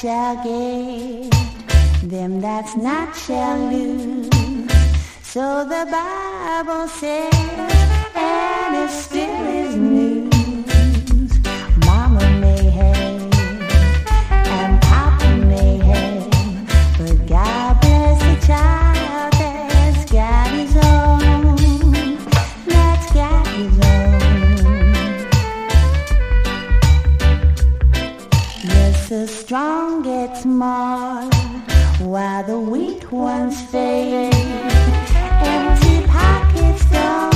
shall get, them that's not shall lose. So the Bible says, and it still is news. Mama may have, and Papa may have, but God bless the child that's got his own, that's got his own. Yes, the strong get smart, while the weak ones fade. Empty pockets don't